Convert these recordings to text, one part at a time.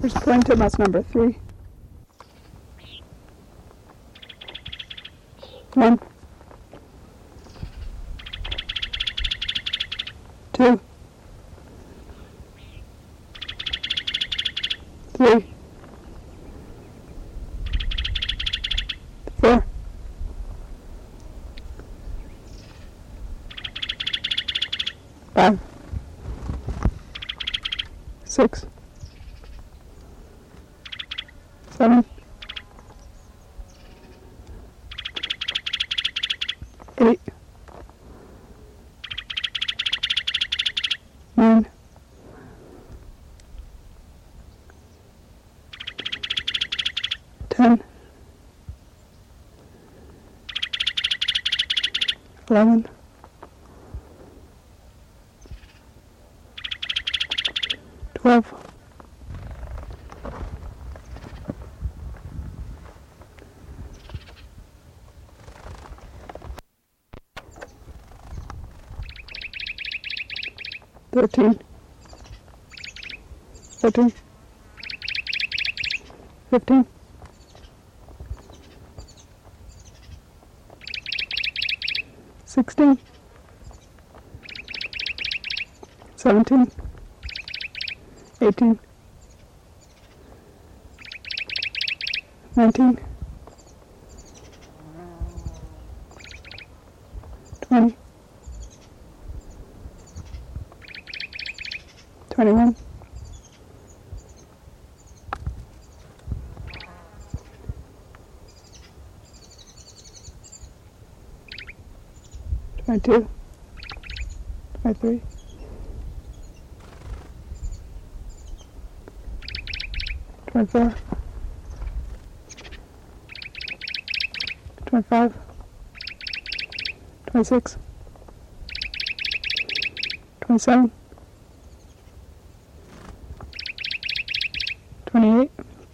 Here's pointer mouse number 3. 1, 2, 3, 4, 5, 6, 7, 8, 9, 10, 11, 12, 13, 14, 15, 16, 17, 18, 19, 20, 21, 22, 23, 24, 25, 26, 27, 28,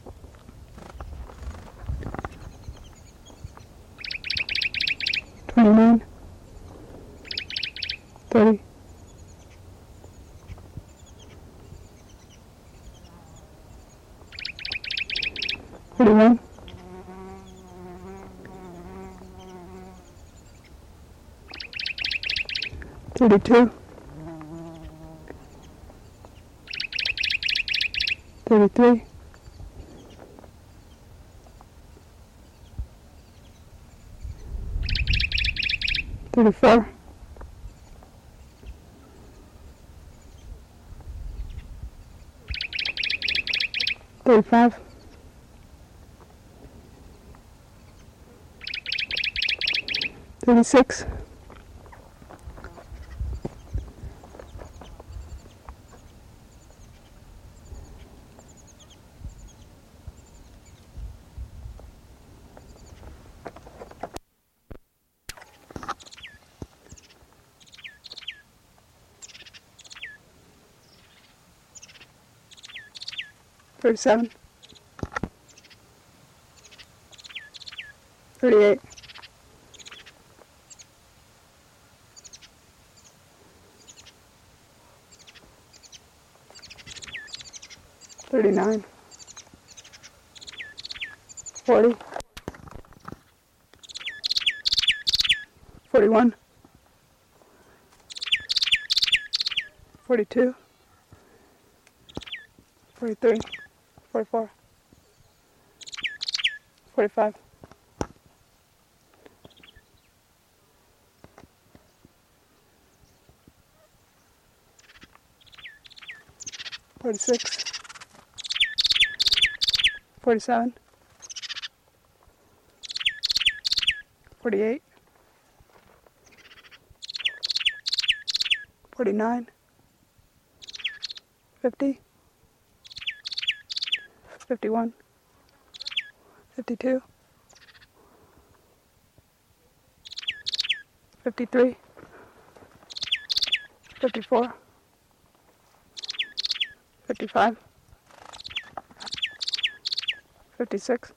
29, 30, 31, 32, 33, 34, 35, 36, 37, 38, 39, 40, 41, 42, 43, 44, 45, 46, 47, 48, 49, 50, 51, 52, 53, 54, 55, 56,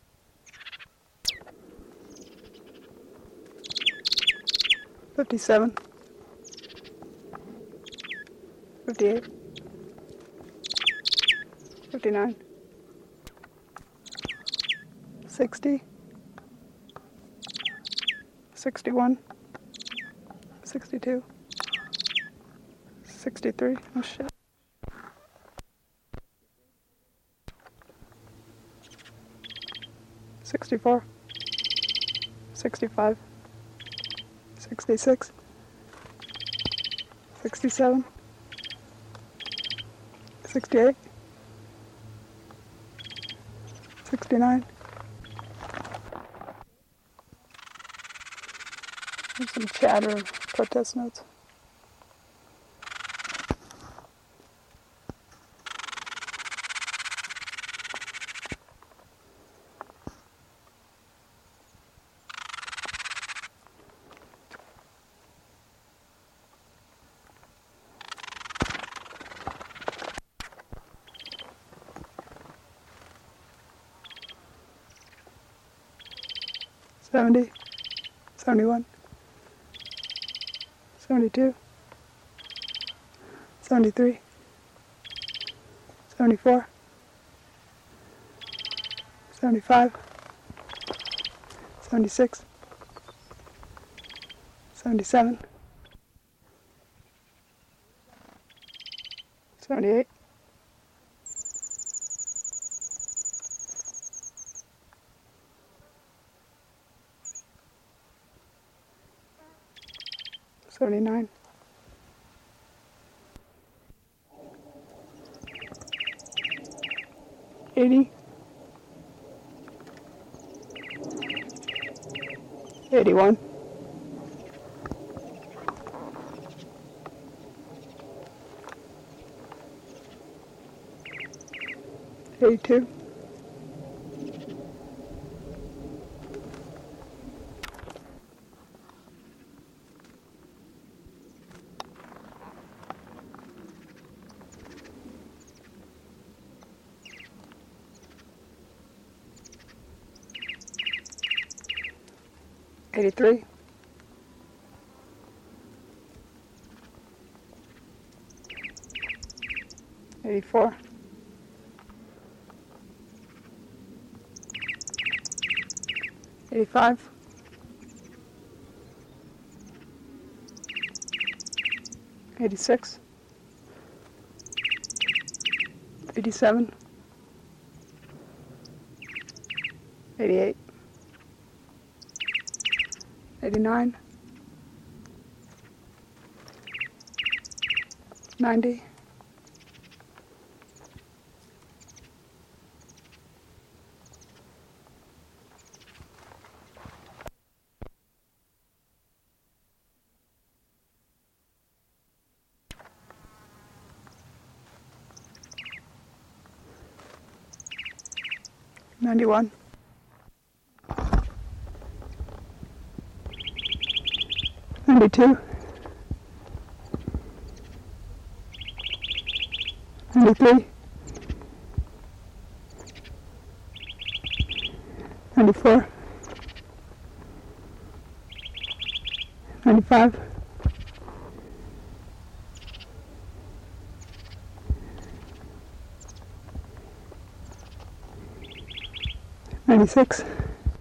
57, 58, 59, 60, 61, 62, 63, oh shit. 64, 65, 66, 67, 68, 69. There's some chatter, protest notes. 70, 71, 72, 73, 74, 75, 76, 77, 78, 79, 80, 81, 82, 83, 84, 85, 86, 87, 88, 89, 90, 91, 92, 93, 94, 95, 96,